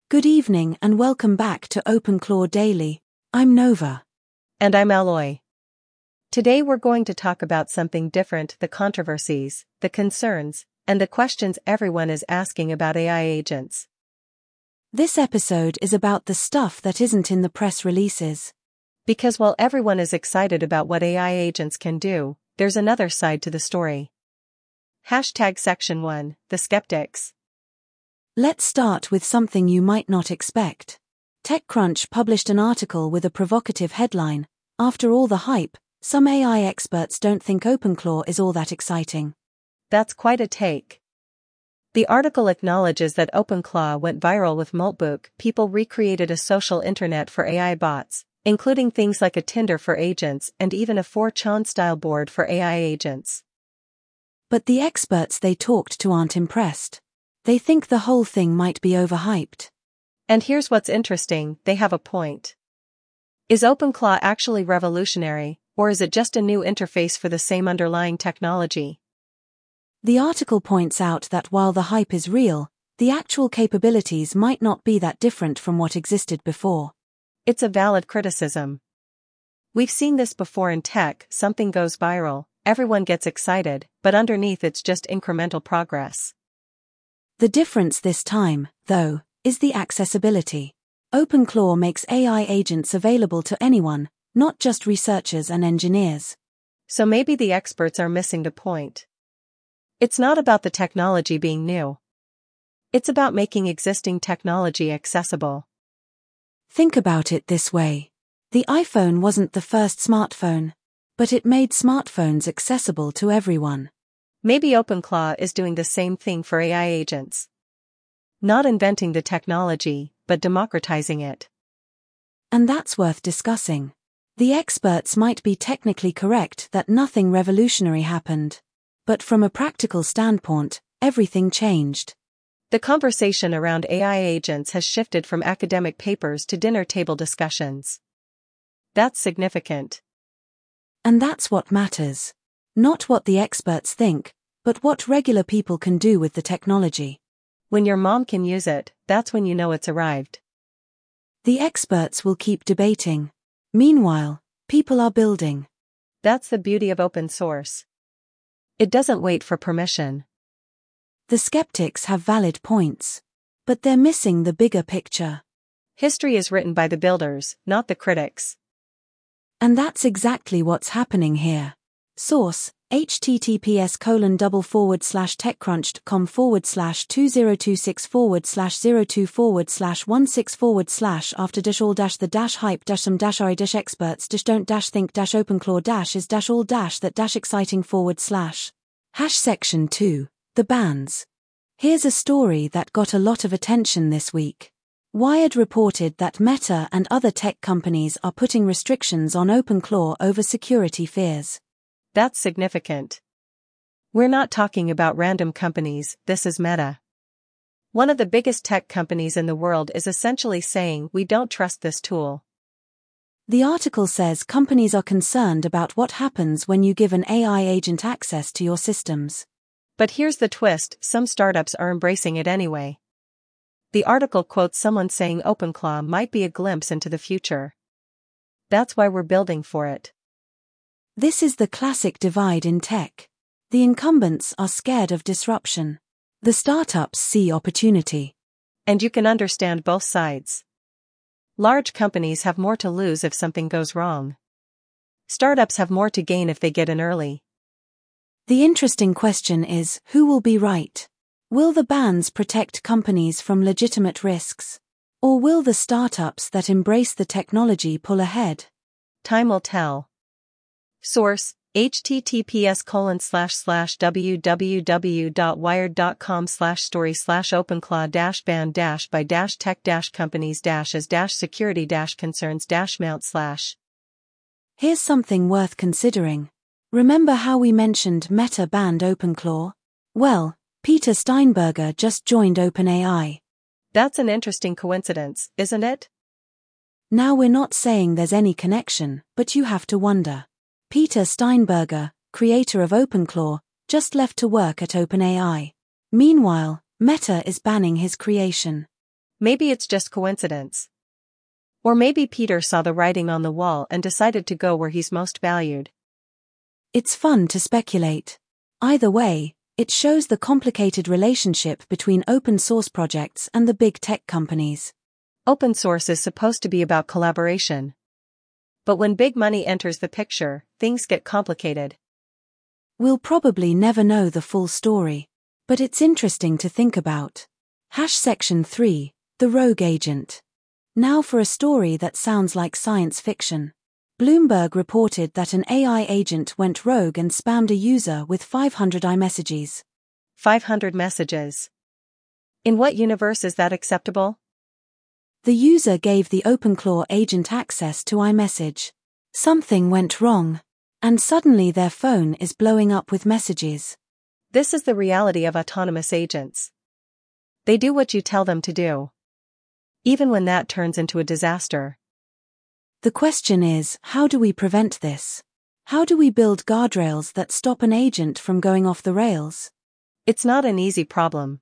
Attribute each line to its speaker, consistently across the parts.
Speaker 1: Good evening and welcome back to OpenClaw Daily. I'm Nova.
Speaker 2: And I'm Alloy. Today we're going to talk about something different: the controversies, the concerns, and the questions everyone is asking about AI agents.
Speaker 1: This episode is about the stuff that isn't in the press releases.
Speaker 2: Because while everyone is excited about what AI agents can do, there's another side to the story. Section 1, The Skeptics.
Speaker 1: Let's start with something you might not expect. TechCrunch published an article with a provocative headline: "After all the hype, some AI experts don't think OpenClaw is all that exciting."
Speaker 2: That's quite a take. The article acknowledges that OpenClaw went viral with Moltbook. People recreated a social internet for AI bots, including things like a Tinder for agents and even a 4chan-style board for AI agents.
Speaker 1: But the experts they talked to aren't impressed. They think the whole thing might be overhyped.
Speaker 2: And here's what's interesting: they have a point. Is OpenClaw actually revolutionary, or is it just a new interface for the same underlying technology?
Speaker 1: The article points out that while the hype is real, the actual capabilities might not be that different from what existed before.
Speaker 2: It's a valid criticism. We've seen this before in tech: something goes viral, everyone gets excited, but underneath it's just incremental progress.
Speaker 1: The difference this time, though, is the accessibility. OpenClaw makes AI agents available to anyone, not just researchers and engineers.
Speaker 2: So maybe the experts are missing the point. It's not about the technology being new. It's about making existing technology accessible.
Speaker 1: Think about it this way. The iPhone wasn't the first smartphone, but it made smartphones accessible to everyone.
Speaker 2: Maybe OpenClaw is doing the same thing for AI agents. Not inventing the technology, but democratizing it.
Speaker 1: And that's worth discussing. The experts might be technically correct that nothing revolutionary happened. But from a practical standpoint, everything changed.
Speaker 2: The conversation around AI agents has shifted from academic papers to dinner table discussions. That's significant.
Speaker 1: And that's what matters. Not what the experts think, but what regular people can do with the technology.
Speaker 2: When your mom can use it, that's when you know it's arrived.
Speaker 1: The experts will keep debating. Meanwhile, people are building.
Speaker 2: That's the beauty of open source. It doesn't wait for permission.
Speaker 1: The skeptics have valid points. But they're missing the bigger picture.
Speaker 2: History is written by the builders, not the critics.
Speaker 1: And that's exactly what's happening here. Source: https://20264/02/after-all-the-dash-hype-some-all-that-exciting/. Section 2, The Bans. Here's a story that got a lot of attention this week. Wired reported that Meta and other tech companies are putting restrictions on OpenClaw over security fears.
Speaker 2: That's significant. We're not talking about random companies, this is Meta. One of the biggest tech companies in the world is essentially saying, we don't trust this tool.
Speaker 1: The article says companies are concerned about what happens when you give an AI agent access to your systems.
Speaker 2: But here's the twist: some startups are embracing it anyway. The article quotes someone saying OpenClaw might be a glimpse into the future. That's why we're building for it.
Speaker 1: This is the classic divide in tech. The incumbents are scared of disruption. The startups see opportunity.
Speaker 2: And you can understand both sides. Large companies have more to lose if something goes wrong. Startups have more to gain if they get in early.
Speaker 1: The interesting question is, who will be right? Will the bans protect companies from legitimate risks? Or will the startups that embrace the technology pull ahead?
Speaker 2: Time will tell. Source: https://www.wired.com/story/openclaw-ban-by-tech-companies-as-security-concerns-mount/.
Speaker 1: Here's something worth considering. Remember how we mentioned Meta banned OpenClaw? Well, Peter Steinberger just joined OpenAI.
Speaker 2: That's an interesting coincidence, isn't it?
Speaker 1: Now we're not saying there's any connection, but you have to wonder. Peter Steinberger, creator of OpenClaw, just left to work at OpenAI. Meanwhile, Meta is banning his creation.
Speaker 2: Maybe it's just coincidence. Or maybe Peter saw the writing on the wall and decided to go where he's most valued.
Speaker 1: It's fun to speculate. Either way, it shows the complicated relationship between open source projects and the big tech companies.
Speaker 2: Open source is supposed to be about collaboration. But when big money enters the picture, things get complicated.
Speaker 1: We'll probably never know the full story. But it's interesting to think about. Section 3, the rogue agent. Now for a story that sounds like science fiction. Bloomberg reported that an AI agent went rogue and spammed a user with 500 iMessages.
Speaker 2: 500 messages. In what universe is that acceptable?
Speaker 1: The user gave the OpenClaw agent access to iMessage. Something went wrong. And suddenly their phone is blowing up with messages.
Speaker 2: This is the reality of autonomous agents. They do what you tell them to do. Even when that turns into a disaster.
Speaker 1: The question is, how do we prevent this? How do we build guardrails that stop an agent from going off the rails?
Speaker 2: It's not an easy problem.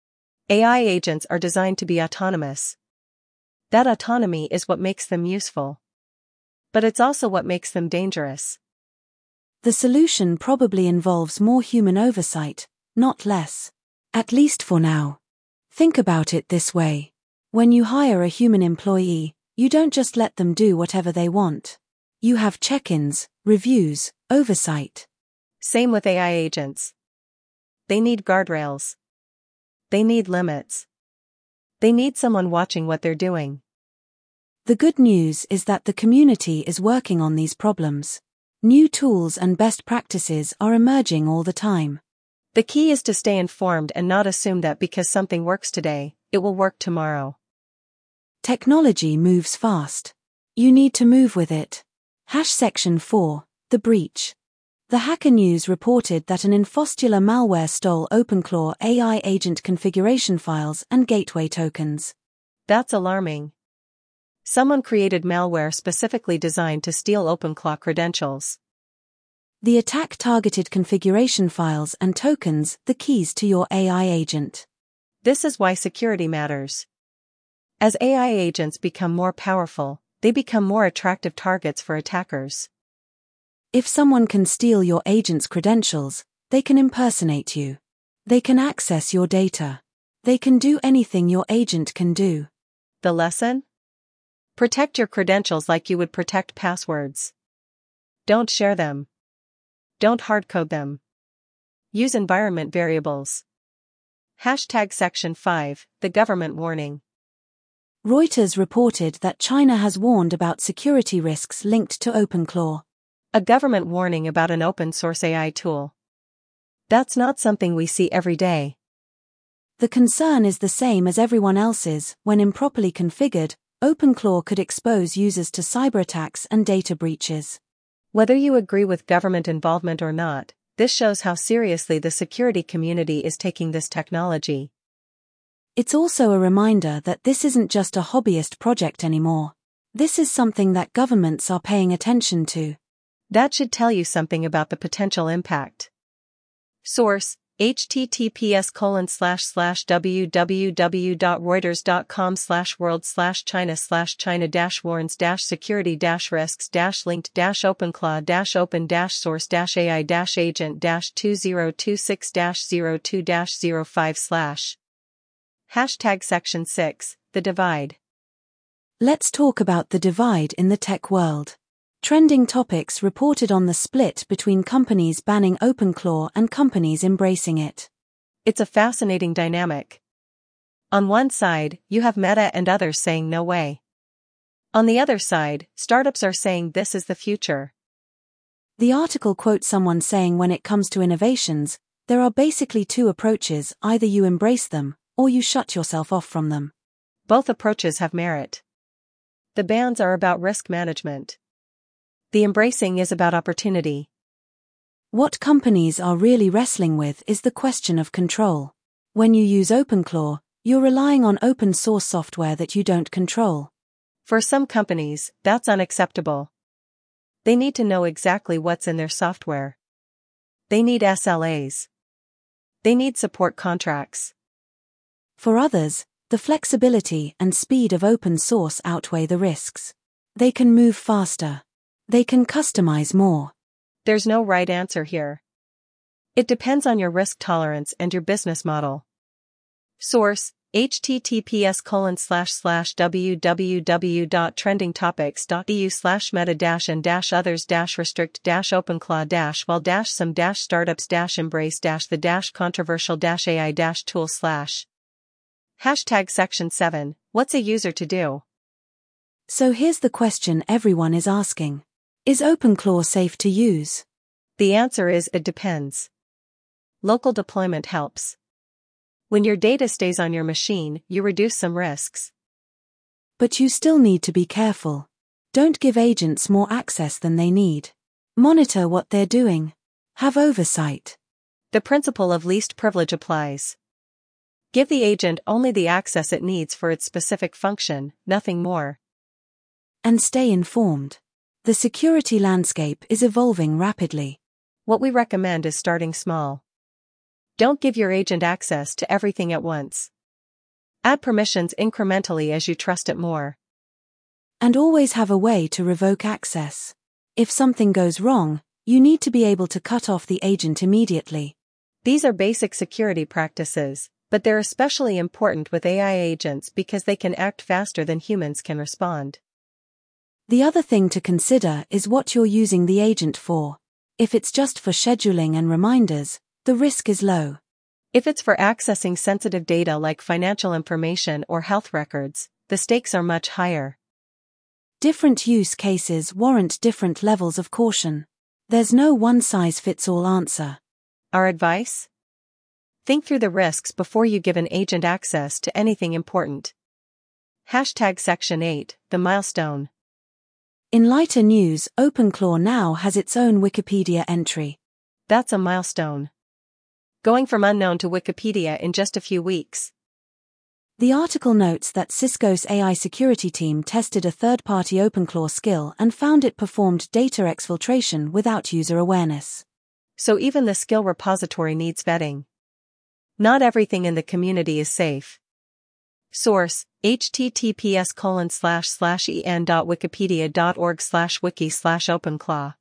Speaker 2: AI agents are designed to be autonomous. That autonomy is what makes them useful. But it's also what makes them dangerous.
Speaker 1: The solution probably involves more human oversight, not less. At least for now. Think about it this way. When you hire a human employee, you don't just let them do whatever they want. You have check-ins, reviews, oversight.
Speaker 2: Same with AI agents. They need guardrails. They need limits. They need someone watching what they're doing.
Speaker 1: The good news is that the community is working on these problems. New tools and best practices are emerging all the time.
Speaker 2: The key is to stay informed and not assume that because something works today, it will work tomorrow.
Speaker 1: Technology moves fast. You need to move with it. Section 4, the breach. The Hacker News reported that an infostular malware stole OpenClaw AI agent configuration files and gateway tokens.
Speaker 2: That's alarming. Someone created malware specifically designed to steal OpenClaw credentials.
Speaker 1: The attack targeted configuration files and tokens, the keys to your AI agent.
Speaker 2: This is why security matters. As AI agents become more powerful, they become more attractive targets for attackers.
Speaker 1: If someone can steal your agent's credentials, they can impersonate you. They can access your data. They can do anything your agent can do.
Speaker 2: The lesson? Protect your credentials like you would protect passwords. Don't share them. Don't hardcode them. Use environment variables. Section 5, the government warning.
Speaker 1: Reuters reported that China has warned about security risks linked to OpenClaw.
Speaker 2: A government warning about an open-source AI tool. That's not something we see every day.
Speaker 1: The concern is the same as everyone else's. When improperly configured, OpenClaw could expose users to cyber attacks and data breaches.
Speaker 2: Whether you agree with government involvement or not, this shows how seriously the security community is taking this technology.
Speaker 1: It's also a reminder that this isn't just a hobbyist project anymore. This is something that governments are paying attention to.
Speaker 2: That should tell you something about the potential impact. Source: https://www.reuters.com/china/china-warns-security-risks-linked-open-claw-open-source-ai-open-source-open-source-ai-2026-02-026-025/. Section 6, the divide.
Speaker 1: Let's talk about the divide in the tech world. Trending topics reported on the split between companies banning OpenClaw and companies embracing it.
Speaker 2: It's a fascinating dynamic. On one side, you have Meta and others saying no way. On the other side, startups are saying this is the future.
Speaker 1: The article quotes someone saying when it comes to innovations, there are basically two approaches: either you embrace them, or you shut yourself off from them.
Speaker 2: Both approaches have merit. The bans are about risk management. The embracing is about opportunity.
Speaker 1: What companies are really wrestling with is the question of control. When you use OpenClaw, you're relying on open source software that you don't control.
Speaker 2: For some companies, that's unacceptable. They need to know exactly what's in their software. They need SLAs. They need support contracts.
Speaker 1: For others, The flexibility and speed of open source outweigh the risks. They can move faster. They can customize more.
Speaker 2: There's no right answer here. It depends on your risk tolerance and your business model. Source: https://www.trendingtopics.eu/meta-and-others-restrict-some-start-ups-embrace-tool/. Section 7. What's a user to do?
Speaker 1: So here's the question everyone is asking. Is OpenClaw safe to use?
Speaker 2: The answer is it depends. Local deployment helps. When your data stays on your machine, you reduce some risks.
Speaker 1: But you still need to be careful. Don't give agents more access than they need. Monitor what they're doing. Have oversight.
Speaker 2: The principle of least privilege applies. Give the agent only the access it needs for its specific function, nothing more.
Speaker 1: And stay informed. The security landscape is evolving rapidly.
Speaker 2: What we recommend is starting small. Don't give your agent access to everything at once. Add permissions incrementally as you trust it more.
Speaker 1: And always have a way to revoke access. If something goes wrong, you need to be able to cut off the agent immediately.
Speaker 2: These are basic security practices, but they're especially important with AI agents because they can act faster than humans can respond.
Speaker 1: The other thing to consider is what you're using the agent for. If it's just for scheduling and reminders, the risk is low.
Speaker 2: If it's for accessing sensitive data like financial information or health records, the stakes are much higher.
Speaker 1: Different use cases warrant different levels of caution. There's no one-size-fits-all answer.
Speaker 2: Our advice? Think through the risks before you give an agent access to anything important. Section 8, the milestone.
Speaker 1: In lighter news, OpenClaw now has its own Wikipedia entry.
Speaker 2: That's a milestone. Going from unknown to Wikipedia in just a few weeks.
Speaker 1: The article notes that Cisco's AI security team tested a third-party OpenClaw skill and found it performed data exfiltration without user awareness.
Speaker 2: So even the skill repository needs vetting. Not everything in the community is safe. Source: https://en.wikipedia.org/wiki/openclaw.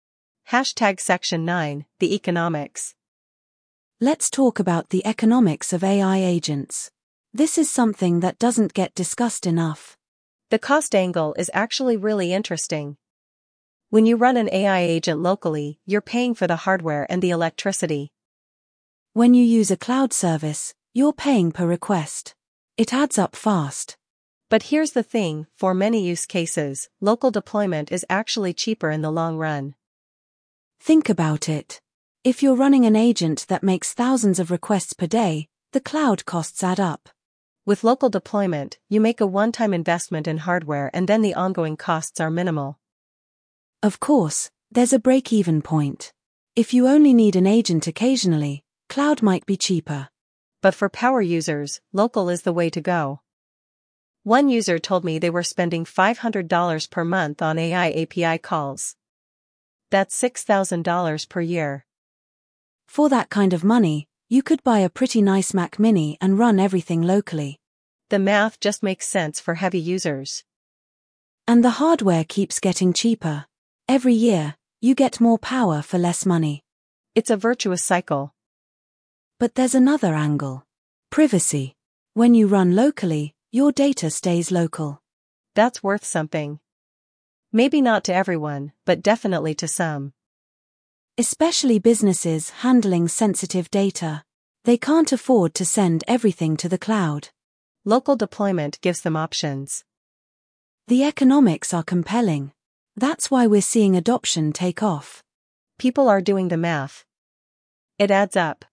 Speaker 2: Section 9, the economics.
Speaker 1: Let's talk about the economics of AI agents. This is something that doesn't get discussed enough.
Speaker 2: The cost angle is actually really interesting. When you run an AI agent locally, you're paying for the hardware and the electricity.
Speaker 1: When you use a cloud service, you're paying per request. It adds up fast.
Speaker 2: But here's the thing, for many use cases, local deployment is actually cheaper in the long run.
Speaker 1: Think about it. If you're running an agent that makes thousands of requests per day, the cloud costs add up.
Speaker 2: With local deployment, you make a one-time investment in hardware and then the ongoing costs are minimal.
Speaker 1: Of course, there's a break-even point. If you only need an agent occasionally, cloud might be cheaper.
Speaker 2: But for power users, local is the way to go. One user told me they were spending $500 per month on AI API calls. That's $6,000 per year.
Speaker 1: For that kind of money, you could buy a pretty nice Mac Mini and run everything locally.
Speaker 2: The math just makes sense for heavy users.
Speaker 1: And the hardware keeps getting cheaper. Every year, you get more power for less money.
Speaker 2: It's a virtuous cycle.
Speaker 1: But there's another angle. Privacy. When you run locally, your data stays local.
Speaker 2: That's worth something. Maybe not to everyone, but definitely to some.
Speaker 1: Especially businesses handling sensitive data. They can't afford to send everything to the cloud.
Speaker 2: Local deployment gives them options.
Speaker 1: The economics are compelling. That's why we're seeing adoption take off.
Speaker 2: People are doing the math. It adds up.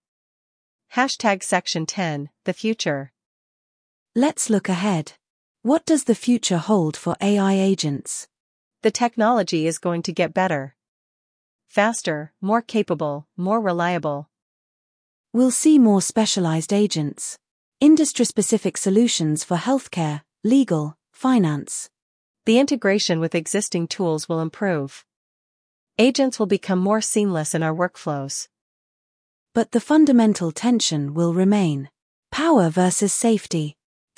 Speaker 2: Section 10, the future.
Speaker 1: Let's look ahead. What does the future hold for AI agents?
Speaker 2: The technology is going to get better. Faster, more capable, more reliable.
Speaker 1: We'll see more specialized agents. Industry-specific solutions for healthcare, legal, finance.
Speaker 2: The integration with existing tools will improve. Agents will become more seamless in our workflows.
Speaker 1: But the fundamental tension will remain. Power versus safety.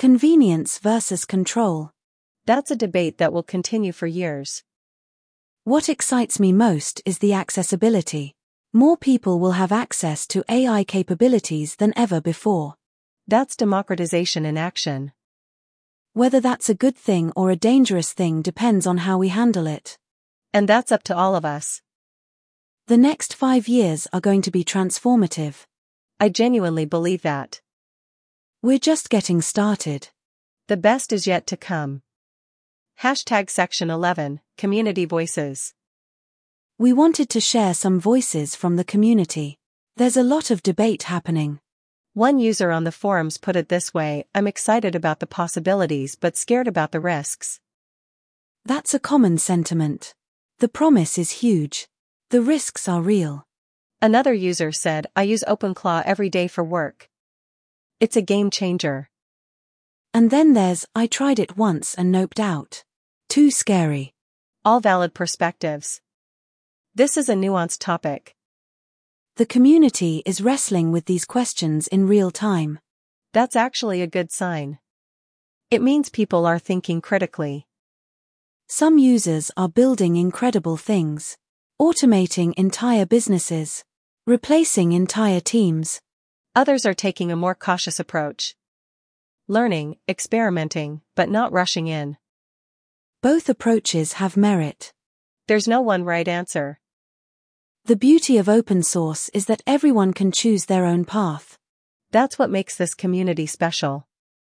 Speaker 1: Convenience versus control.
Speaker 2: That's a debate that will continue for years.
Speaker 1: What excites me most is the accessibility. More people will have access to AI capabilities than ever before.
Speaker 2: That's democratization in action.
Speaker 1: Whether that's a good thing or a dangerous thing depends on how we handle it.
Speaker 2: And that's up to all of us.
Speaker 1: The next 5 years are going to be transformative.
Speaker 2: I genuinely believe that.
Speaker 1: We're just getting started.
Speaker 2: The best is yet to come. Section 11, Community Voices.
Speaker 1: We wanted to share some voices from the community. There's a lot of debate happening.
Speaker 2: One user on the forums put it this way: I'm excited about the possibilities but scared about the risks.
Speaker 1: That's a common sentiment. The promise is huge. The risks are real.
Speaker 2: Another user said, I use OpenClaw every day for work. It's a game changer.
Speaker 1: And then there's, I tried it once and noped out. Too scary.
Speaker 2: All valid perspectives. This is a nuanced topic.
Speaker 1: The community is wrestling with these questions in real time.
Speaker 2: That's actually a good sign. It means people are thinking critically.
Speaker 1: Some users are building incredible things. Automating entire businesses. Replacing entire teams.
Speaker 2: Others are taking a more cautious approach. Learning, experimenting, but not rushing in.
Speaker 1: Both approaches have merit.
Speaker 2: There's no one right answer.
Speaker 1: The beauty of open source is that everyone can choose their own path.
Speaker 2: That's what makes this community special.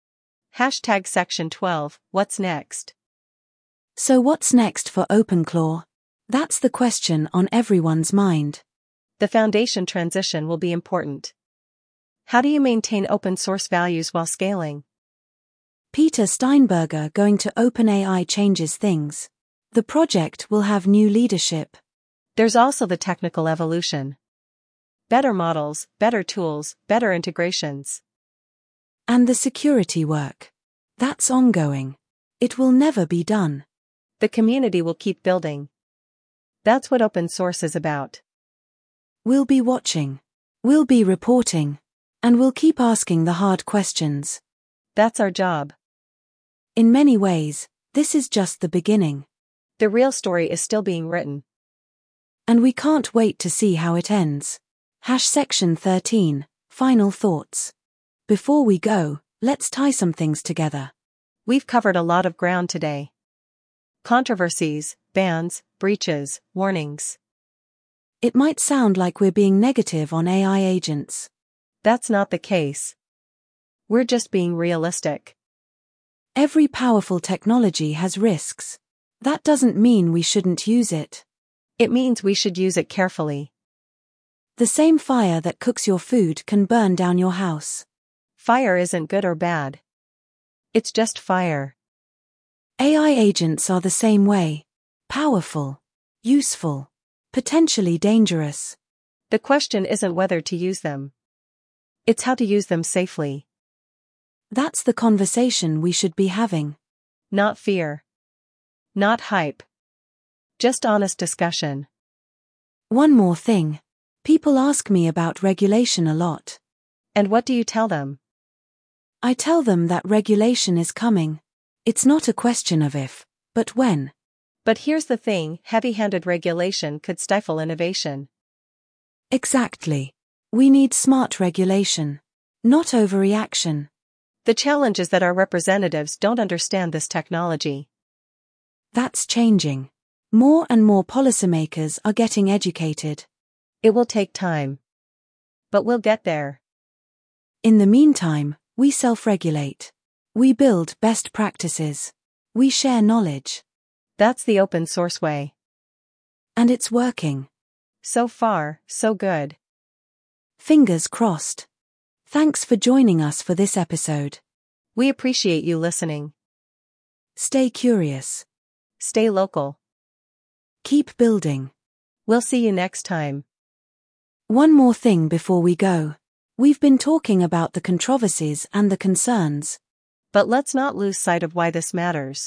Speaker 2: Section 12, what's next?
Speaker 1: So what's next for OpenClaw? That's the question on everyone's mind.
Speaker 2: The foundation transition will be important. How do you maintain open source values while scaling?
Speaker 1: Peter Steinberger going to OpenAI changes things. The project will have new leadership.
Speaker 2: There's also the technical evolution. Better models, better tools, better integrations.
Speaker 1: And the security work. That's ongoing. It will never be done.
Speaker 2: The community will keep building. That's what open source is about.
Speaker 1: We'll be watching. We'll be reporting. And we'll keep asking the hard questions.
Speaker 2: That's our job.
Speaker 1: In many ways, this is just the beginning.
Speaker 2: The real story is still being written.
Speaker 1: And we can't wait to see how it ends. Section 13, Final Thoughts. Before we go, let's tie some things together.
Speaker 2: We've covered a lot of ground today. Controversies, bans, breaches, warnings.
Speaker 1: It might sound like we're being negative on AI agents.
Speaker 2: That's not the case. We're just being realistic.
Speaker 1: Every powerful technology has risks. That doesn't mean we shouldn't use it.
Speaker 2: It means we should use it carefully.
Speaker 1: The same fire that cooks your food can burn down your house.
Speaker 2: Fire isn't good or bad. It's just fire.
Speaker 1: AI agents are the same way. Powerful. Useful. Potentially dangerous.
Speaker 2: The question isn't whether to use them. It's how to use them safely.
Speaker 1: That's the conversation we should be having.
Speaker 2: Not fear. Not hype. Just honest discussion.
Speaker 1: One more thing. People ask me about regulation a lot.
Speaker 2: And what do you tell them?
Speaker 1: I tell them that regulation is coming. It's not a question of if, but when.
Speaker 2: But here's the thing, heavy-handed regulation could stifle innovation.
Speaker 1: Exactly. We need smart regulation. Not overreaction.
Speaker 2: The challenge is that our representatives don't understand this technology.
Speaker 1: That's changing. More and more policymakers are getting educated.
Speaker 2: It will take time. But we'll get there.
Speaker 1: In the meantime, we self-regulate. We build best practices. We share knowledge.
Speaker 2: That's the open source way.
Speaker 1: And it's working.
Speaker 2: So far, so good.
Speaker 1: Fingers crossed. Thanks for joining us for this episode.
Speaker 2: We appreciate you listening.
Speaker 1: Stay curious.
Speaker 2: Stay local.
Speaker 1: Keep building.
Speaker 2: We'll see you next time.
Speaker 1: One more thing before we go. We've been talking about the controversies and the concerns.
Speaker 2: But let's not lose sight of why this matters.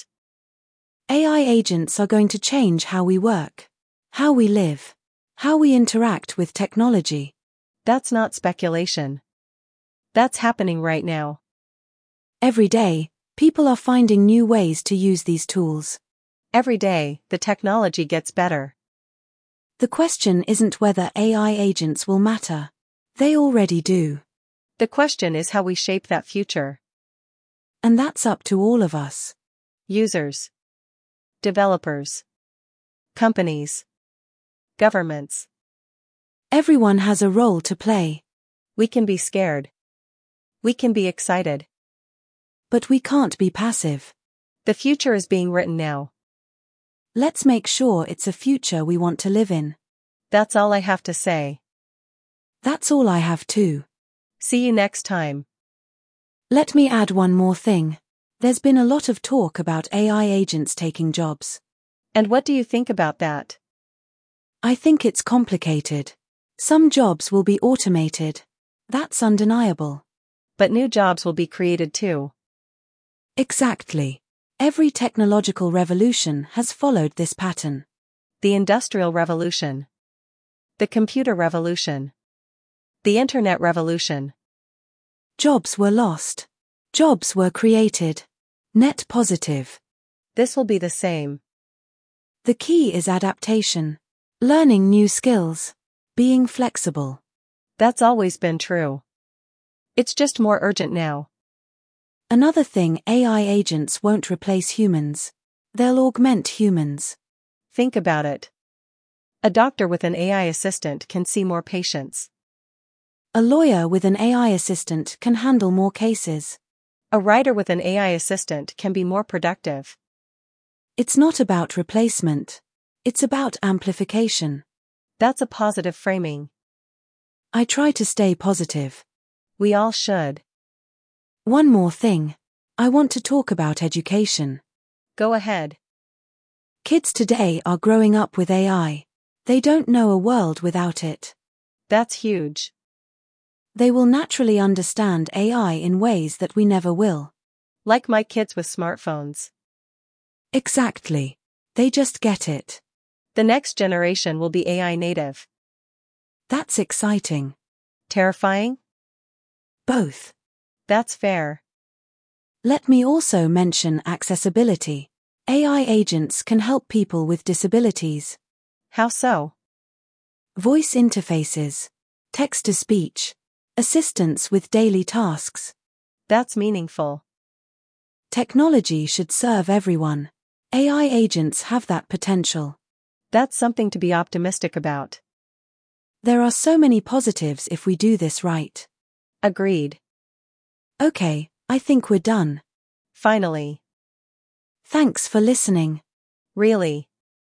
Speaker 1: AI agents are going to change how we work, how we live, how we interact with technology.
Speaker 2: That's not speculation. That's happening right now.
Speaker 1: Every day, people are finding new ways to use these tools.
Speaker 2: Every day, the technology gets better.
Speaker 1: The question isn't whether AI agents will matter. They already do.
Speaker 2: The question is how we shape that future.
Speaker 1: And that's up to all of us.
Speaker 2: Users, developers, companies, governments.
Speaker 1: Everyone has a role to play.
Speaker 2: We can be scared. We can be excited.
Speaker 1: But we can't be passive.
Speaker 2: The future is being written now.
Speaker 1: Let's make sure it's a future we want to live in.
Speaker 2: That's all I have to say.
Speaker 1: That's all I have too.
Speaker 2: See you next time.
Speaker 1: Let me add one more thing. There's been a lot of talk about AI agents taking jobs.
Speaker 2: And what do you think about that?
Speaker 1: I think it's complicated. Some jobs will be automated. That's undeniable.
Speaker 2: But new jobs will be created too.
Speaker 1: Exactly. Every technological revolution has followed this pattern.
Speaker 2: The Industrial Revolution. The Computer Revolution. The Internet Revolution.
Speaker 1: Jobs were lost. Jobs were created. Net positive.
Speaker 2: This will be the same.
Speaker 1: The key is adaptation. Learning new skills. Being flexible.
Speaker 2: That's always been true. It's just more urgent now.
Speaker 1: Another thing, AI agents won't replace humans. They'll augment humans.
Speaker 2: Think about it. A doctor with an AI assistant can see more patients.
Speaker 1: A lawyer with an AI assistant can handle more cases.
Speaker 2: A writer with an AI assistant can be more productive.
Speaker 1: It's not about replacement. It's about amplification.
Speaker 2: That's a positive framing.
Speaker 1: I try to stay positive.
Speaker 2: We all should.
Speaker 1: One more thing. I want to talk about education.
Speaker 2: Go ahead.
Speaker 1: Kids today are growing up with AI. They don't know a world without it.
Speaker 2: That's huge.
Speaker 1: They will naturally understand AI in ways that we never will.
Speaker 2: Like my kids with smartphones.
Speaker 1: Exactly. They just get it.
Speaker 2: The next generation will be AI native.
Speaker 1: That's exciting.
Speaker 2: Terrifying?
Speaker 1: Both.
Speaker 2: That's fair.
Speaker 1: Let me also mention accessibility. AI agents can help people with disabilities.
Speaker 2: How so?
Speaker 1: Voice interfaces. Text-to-speech. Assistance with daily tasks.
Speaker 2: That's meaningful.
Speaker 1: Technology should serve everyone. AI agents have that potential.
Speaker 2: That's something to be optimistic about.
Speaker 1: There are so many positives if we do this right.
Speaker 2: Agreed.
Speaker 1: Okay, I think we're done.
Speaker 2: Finally.
Speaker 1: Thanks for listening.
Speaker 2: Really.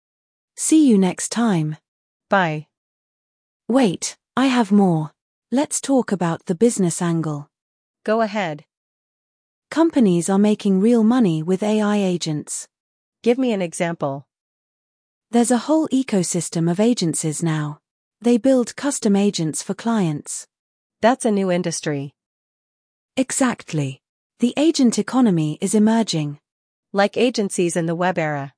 Speaker 1: See you next time.
Speaker 2: Bye.
Speaker 1: Wait, I have more. Let's talk about the business angle.
Speaker 2: Go ahead.
Speaker 1: Companies are making real money with AI agents.
Speaker 2: Give me an example.
Speaker 1: There's a whole ecosystem of agencies now. They build custom agents for clients.
Speaker 2: That's a new industry.
Speaker 1: Exactly. The agent economy is emerging.
Speaker 2: Like agencies in the web era.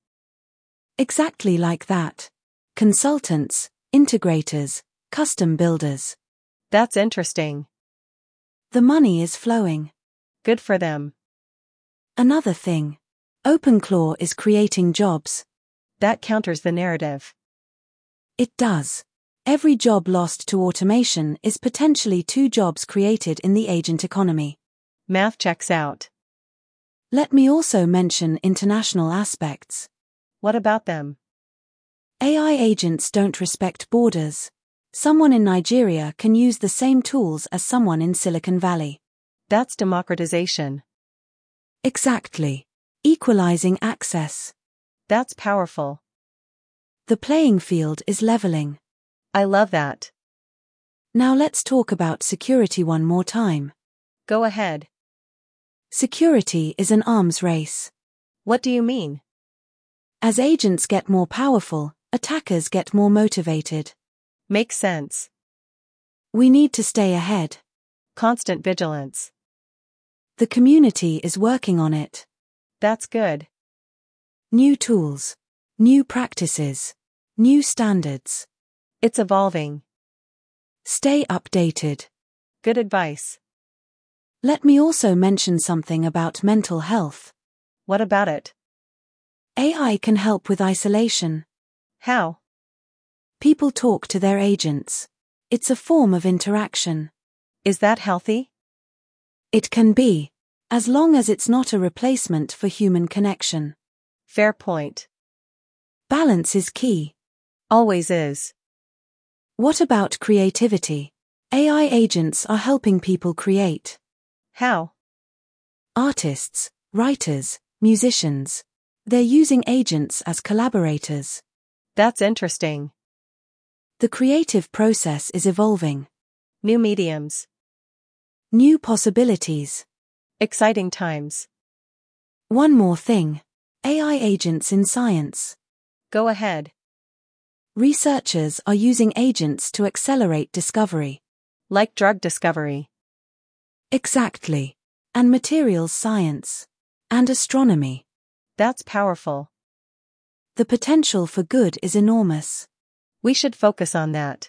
Speaker 1: Exactly like that. Consultants, integrators, custom builders.
Speaker 2: That's interesting.
Speaker 1: The money is flowing.
Speaker 2: Good for them.
Speaker 1: Another thing. OpenClaw is creating jobs.
Speaker 2: That counters the narrative.
Speaker 1: It does. Every job lost to automation is potentially 2 jobs created in the agent economy.
Speaker 2: Math checks out.
Speaker 1: Let me also mention international aspects.
Speaker 2: What about them?
Speaker 1: AI agents don't respect borders. Someone in Nigeria can use the same tools as someone in Silicon Valley.
Speaker 2: That's democratization.
Speaker 1: Exactly. Equalizing access.
Speaker 2: That's powerful.
Speaker 1: The playing field is leveling.
Speaker 2: I love that.
Speaker 1: Now let's talk about security one more time.
Speaker 2: Go ahead.
Speaker 1: Security is an arms race.
Speaker 2: What do you mean?
Speaker 1: As agents get more powerful, attackers get more motivated.
Speaker 2: Makes sense.
Speaker 1: We need to stay ahead.
Speaker 2: Constant vigilance.
Speaker 1: The community is working on it.
Speaker 2: That's good.
Speaker 1: New tools. New practices. New standards.
Speaker 2: It's evolving.
Speaker 1: Stay updated.
Speaker 2: Good advice.
Speaker 1: Let me also mention something about mental health.
Speaker 2: What about it?
Speaker 1: AI can help with isolation.
Speaker 2: How?
Speaker 1: People talk to their agents. It's a form of interaction.
Speaker 2: Is that healthy?
Speaker 1: It can be, as long as it's not a replacement for human connection.
Speaker 2: Fair point.
Speaker 1: Balance is key.
Speaker 2: Always is.
Speaker 1: What about creativity? AI agents are helping people create.
Speaker 2: How?
Speaker 1: Artists, writers, musicians. They're using agents as collaborators.
Speaker 2: That's interesting.
Speaker 1: The creative process is evolving.
Speaker 2: New mediums.
Speaker 1: New possibilities.
Speaker 2: Exciting times.
Speaker 1: One more thing. AI agents in science.
Speaker 2: Go ahead.
Speaker 1: Researchers are using agents to accelerate discovery.
Speaker 2: Like drug discovery.
Speaker 1: Exactly. And materials science. And astronomy.
Speaker 2: That's powerful.
Speaker 1: The potential for good is enormous.
Speaker 2: We should focus on that.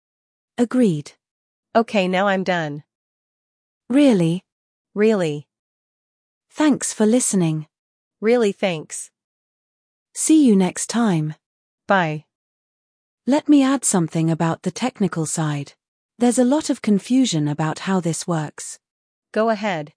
Speaker 1: Agreed.
Speaker 2: Okay, now I'm done.
Speaker 1: Really?
Speaker 2: Really.
Speaker 1: Thanks for listening.
Speaker 2: Really thanks.
Speaker 1: See you next time.
Speaker 2: Bye.
Speaker 1: Let me add something about the technical side. There's a lot of confusion about how this works.
Speaker 2: Go ahead.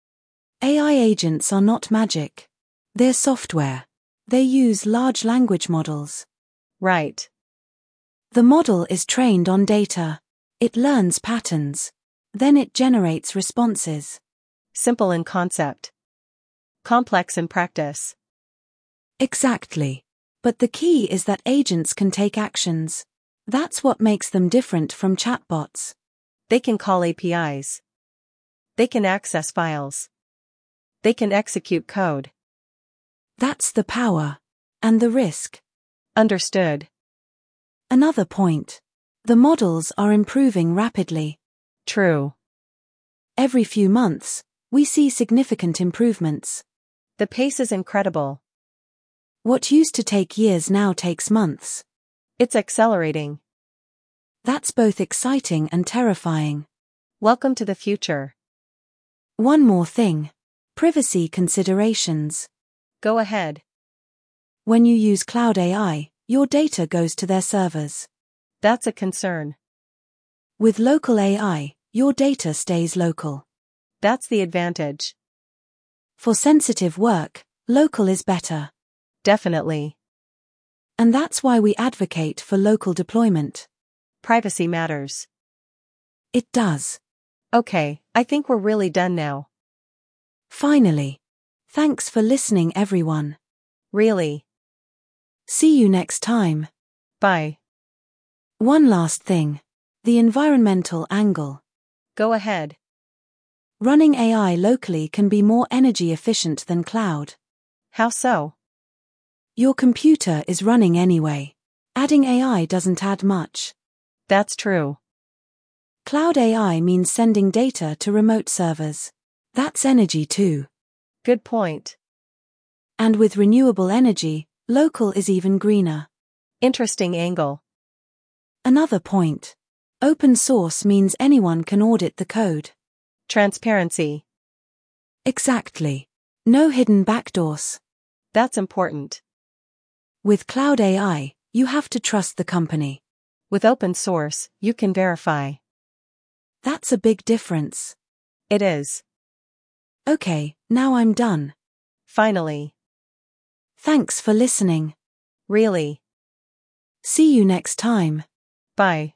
Speaker 1: AI agents are not magic. They're software. They use large language models.
Speaker 2: Right.
Speaker 1: The model is trained on data. It learns patterns. Then it generates responses.
Speaker 2: Simple in concept. Complex in practice.
Speaker 1: Exactly. But the key is that agents can take actions. That's what makes them different from chatbots.
Speaker 2: They can call APIs. They can access files. They can execute code.
Speaker 1: That's the power. And the risk.
Speaker 2: Understood.
Speaker 1: Another point. The models are improving rapidly.
Speaker 2: True.
Speaker 1: Every few months, we see significant improvements.
Speaker 2: The pace is incredible.
Speaker 1: What used to take years now takes months.
Speaker 2: It's accelerating.
Speaker 1: That's both exciting and terrifying.
Speaker 2: Welcome to the future.
Speaker 1: One more thing. Privacy considerations.
Speaker 2: Go ahead.
Speaker 1: When you use cloud AI, your data goes to their servers.
Speaker 2: That's a concern.
Speaker 1: With local AI, your data stays local.
Speaker 2: That's the advantage.
Speaker 1: For sensitive work, local is better.
Speaker 2: Definitely.
Speaker 1: And that's why we advocate for local deployment.
Speaker 2: Privacy matters.
Speaker 1: It does.
Speaker 2: Okay, I think we're really done now.
Speaker 1: Finally. Thanks for listening, everyone.
Speaker 2: Really.
Speaker 1: See you next time.
Speaker 2: Bye.
Speaker 1: One last thing. The environmental angle.
Speaker 2: Go ahead.
Speaker 1: Running AI locally can be more energy efficient than cloud.
Speaker 2: How so?
Speaker 1: Your computer is running anyway. Adding AI doesn't add much.
Speaker 2: That's true.
Speaker 1: Cloud AI means sending data to remote servers. That's energy too.
Speaker 2: Good point.
Speaker 1: And with renewable energy, local is even greener.
Speaker 2: Interesting angle.
Speaker 1: Another point. Open source means anyone can audit the code.
Speaker 2: Transparency.
Speaker 1: Exactly. No hidden backdoors.
Speaker 2: That's important.
Speaker 1: With cloud AI, you have to trust the company.
Speaker 2: With open source, you can verify.
Speaker 1: That's a big difference.
Speaker 2: It is.
Speaker 1: Okay, now I'm done.
Speaker 2: Finally.
Speaker 1: Thanks for listening.
Speaker 2: Really.
Speaker 1: See you next time.
Speaker 2: Bye.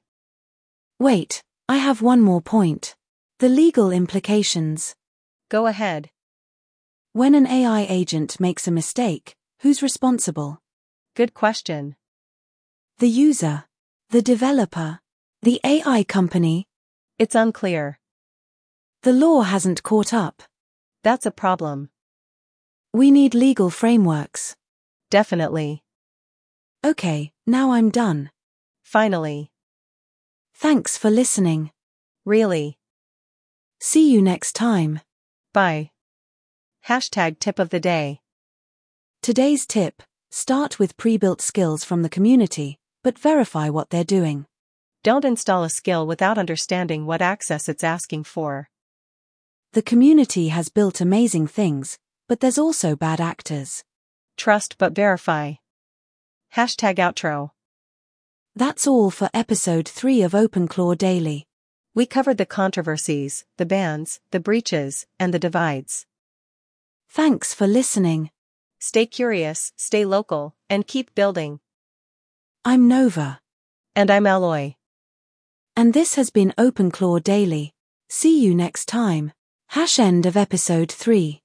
Speaker 1: Wait, I have one more point. The legal implications.
Speaker 2: Go ahead.
Speaker 1: When an AI agent makes a mistake, who's responsible?
Speaker 2: Good question.
Speaker 1: The user, the developer, the AI company.
Speaker 2: It's unclear.
Speaker 1: The law hasn't caught up.
Speaker 2: That's a problem.
Speaker 1: We need legal frameworks.
Speaker 2: Definitely.
Speaker 1: Okay, now I'm done.
Speaker 2: Finally.
Speaker 1: Thanks for listening.
Speaker 2: Really.
Speaker 1: See you next time.
Speaker 2: Bye. Hashtag tip of the day.
Speaker 1: Today's tip: start with pre-built skills from the community, but verify what they're doing.
Speaker 2: Don't install a skill without understanding what access it's asking for.
Speaker 1: The community has built amazing things, but there's also bad actors.
Speaker 2: Trust but verify. #outro.
Speaker 1: That's all for episode 3 of OpenClaw Daily.
Speaker 2: We covered the controversies, the bans, the breaches, and the divides.
Speaker 1: Thanks for listening.
Speaker 2: Stay curious, stay local, and keep building.
Speaker 1: I'm Nova.
Speaker 2: And I'm Alloy.
Speaker 1: And this has been OpenClaw Daily. See you next time. #end of episode 3.